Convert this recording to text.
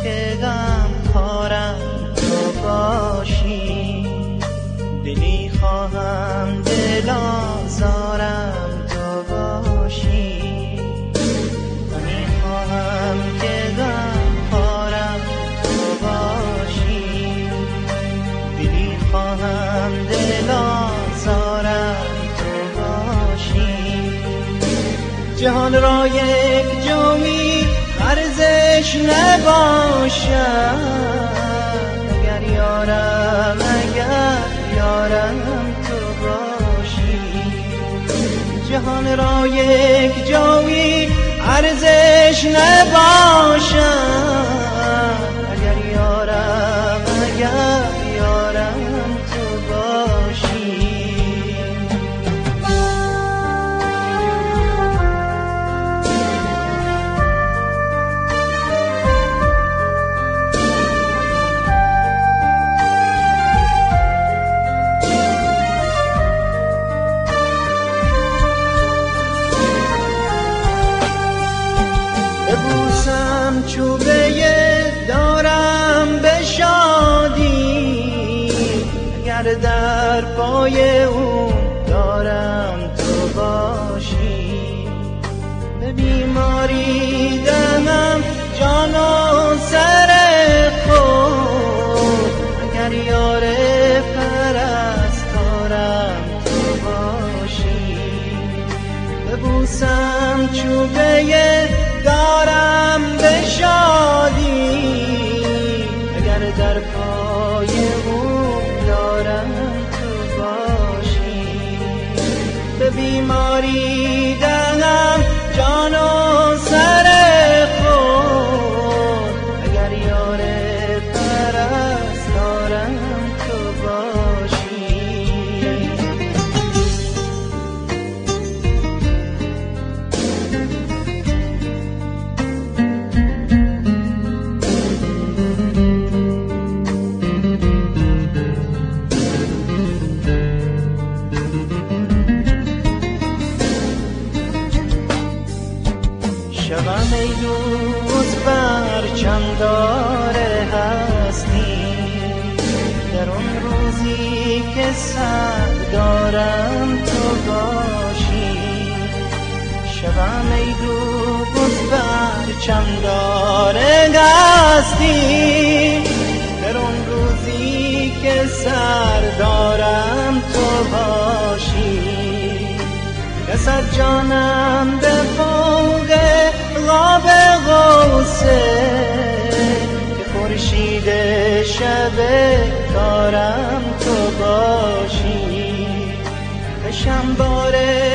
که غمخوارم تو باشی، دلی خواهم دل آزارم تو باشی، دلی خواهم که غمخوارم تو باشی، دلی خواهم دل آزارم تو باشی. جهان را یک جوی ارزش نباشد اگر یارم تو باشی. جهان را یک جوی ارزش نباشد اگر یارم تو باشی. ببوسم چوبه دارم به شادی اگر در پای اون دارم تو باشی. به بیماری دمم جان و سر خود اگر یار پرستارم تو باشی. ببوسم چوبه دارم به شادی اگر در پای اون دارم تو باشی. به بیماری دلم جان و سر خود اگر یار پرستارم تو باشی. شبم ای دوست برچمدار هستی در اون روزی که سر دارم تو باشی. شبم ای دوست برچمدار هستی در اون روزی که سر دارم تو باشی. رسد جانم به فوق غاب غوثه که خورشید شب دارم تو باشی. بشم بار